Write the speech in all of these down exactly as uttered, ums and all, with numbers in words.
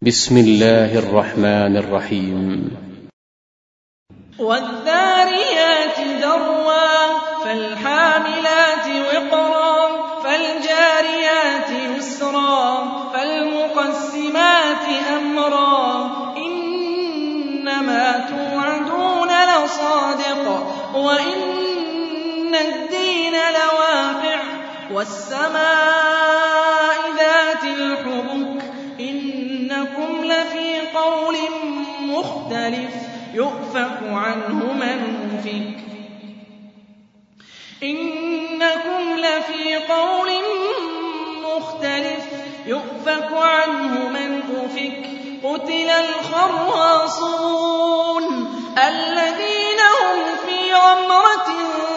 بسم الله الرحمن الرحيم. والذاريات ذروا فالحاملات وقرا فالجاريات يسرا فالمقسمات أمرا إنما توعدون لصادق وإن الدين لواقع والسماء ذات الحبك إنكم لفي قول مختلف يؤفك عنه من أفك إنكم لفي قول مختلف يؤفك عنه من أفك قتل الخراصون الذين هم في غمرة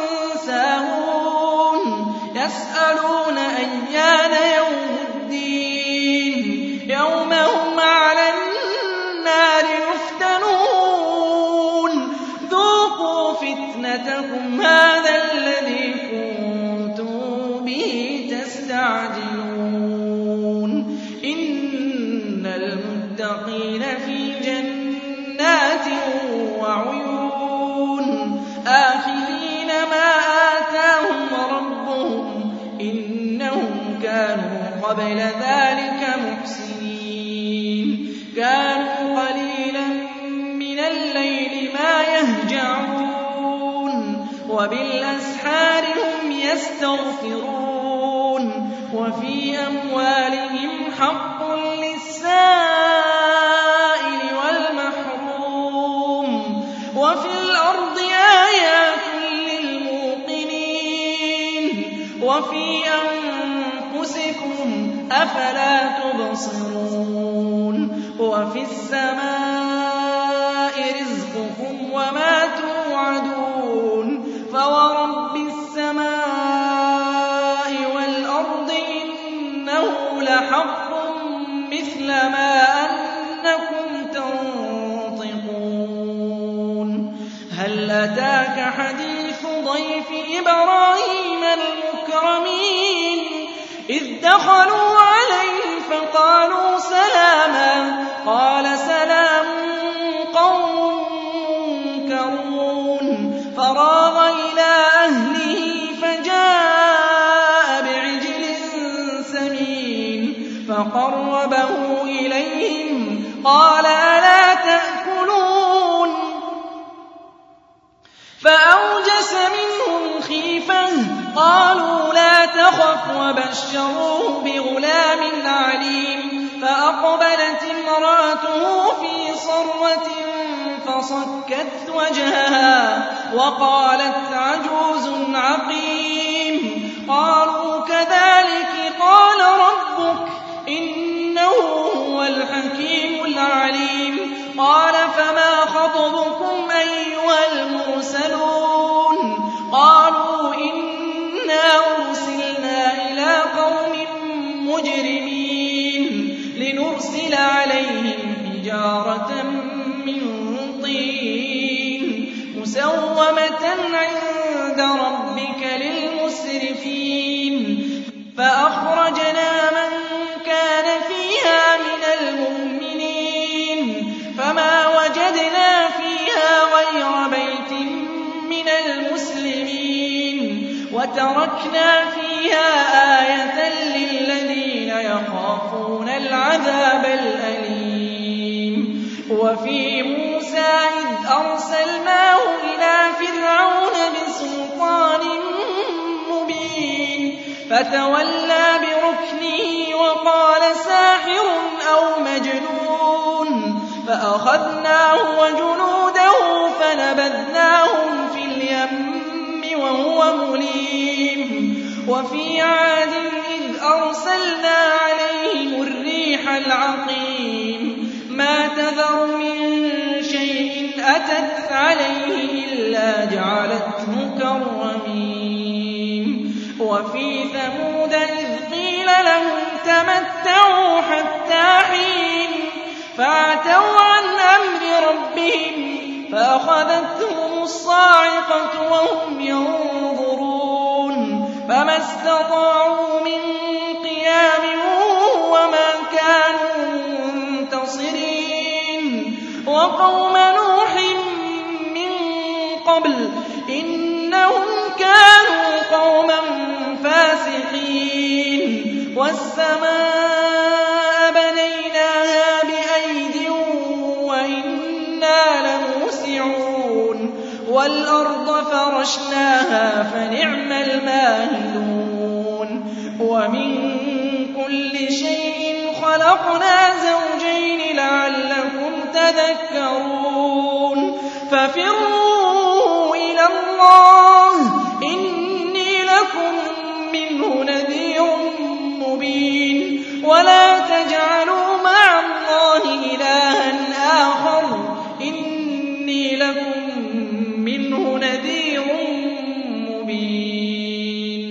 ساهون يسألون أيان يوم الدين يوم هم على النار يفتنون ذوقوا فتنتكم هذا الذي كنتم به تستعجلون إن المتقين في جنات وعيون آخذين ما آتاهم ربهم إنهم كانوا قبل ذلك محسنين كانوا قليلا من الليل ما يهجعون وبالأسحار هم يستغفرون وفي أموالهم حق للسائل والمحروم وفي الأرض آيات للموقنين وفي أنفسكم أفلا تبصرون وفي السماء رزقكم وما توعدون فورب السماء والأرض إنه لحق مثل ما أنكم تنطقون هل أتاك حديث ضيف إبراهيم المكرمين إذ دخلوا عليه فقالوا سلاما قال سلام قوم منكرون فراغ إلى أهله فجاء بعجل سمين فقربه إليهم قال ألا تأكلون فأوجس منهم خيفة قالوا لا تخف وبشروه بغلام عليم فأقبلت امرأته في صرة فصكت وجهها وقالت عجوز عقيم قالوا كذلك قال ربك إنه هو الحكيم العليم قال فما خطبكم أيها المرسلون قالوا إنا أرسلنا إلى قوم مجرمين لنرسل عليهم حجارة من طين مسومة عند ربك للمسرفين فأخرجنا من كان فيها من المؤمنين فما وجدنا فيها غير بيت من المسلمين وتركنا فيها آية للذين يخافون العذاب الأليم وفي موسى إذ أرسلناه إلى فرعون بسلطان مبين فتولى بركنه وقال ساحر أو مجنون فأخذناه وجنوده فنبذناهم في اليم وهو مليم وفي عاد إذ أرسلنا عليهم الريح العقيم ما تذر من شيء أتت عليه إلا جعلته كالرميم وفي ثمود إذ قيل لهم تمتعوا حتى حين فعتوا عن أمر ربهم فأخذتهم الصاعقة وهم ينظرون فما استطاعوا من قيام وما كانوا منتصرين قَوْمَ نُوحٍ مِّن قَبْلُ ۖ إِنَّهُمْ كَانُوا قَوْمًا فَاسِقِينَ وَالسَّمَاءَ بَنَيْنَاهَا بِأَيْدٍ وَإِنَّا لَمُوسِعُونَ وَالْأَرْضَ فَرَشْنَاهَا فَنِعْمَ الْمَاهِدُونَ وَمِن كُلِّ شَيْءٍ خَلَقْنَا زَوْجَيْنِ لَعَلَّكُمْ تَذَكَّرُونَ فَفِرُّوا إِلَى اللَّهِ إِنِّي لَكُم مِّنْهُ نَذِيرٌ مُّبِينٌ وَلَا تَجْعَلُوا مَعَ اللَّهِ إِلَٰهًا آخَرَ إِنِّي لَكُم مِّنْهُ نَذِيرٌ مُّبِينٌ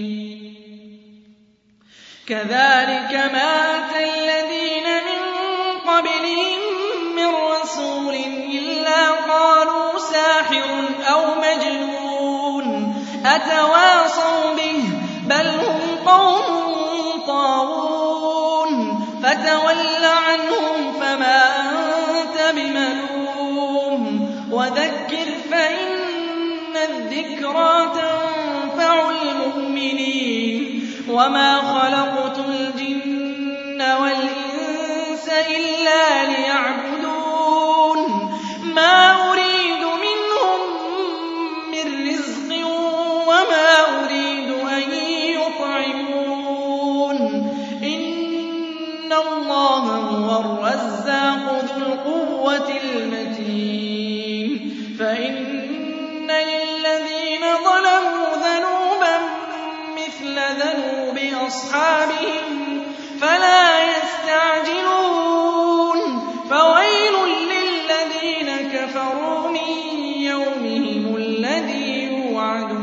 كَذَٰلِكَ مَا أَتَى الَّذِينَ مِن قَبْلِهِم مِّن رَّسُولٍ إِلَّا قَالُوا سَاحِرٌ أَوْ مَجْنُونٌ أَتَوَاصَوْا بِهِ ۚ بَلْ هُمْ قَوْمٌ طَاغُونَ فَتَوَلَّ عَنْهُمْ فَمَا أَنتَ بِمَلُومٍ وَذَكِّرْ فَإِنَّ الذِّكْرَىٰ تَنفَعُ الْمُؤْمِنِينَ وَمَا خَلَقْتُ الْجِنَّ وَالْإِنسَ إِلَّا لِيَعْبُدُونِ مَا أُرِيدُ مِنْهُم مِّن رِّزْقٍ وَمَا أُرِيدُ أَن يُطْعِمُونِ إِنَّ اللَّهَ هُوَ الرَّزَّاقُ ذُو الْقُوَّةِ الْمَتِينُ فَإِنَّ لِلَّذِينَ ظَلَمُوا ذَنُوبًا مِّثْلَ ذَنُوبِ أَصْحَابِهِمْ فَلَا يَسْتَعْجِلُونِ فَوَيْلٌ لِّلَّذِينَ كَفَرُوا مِن يَوْمِهِمُ الَّذِي يُوعَدُونَ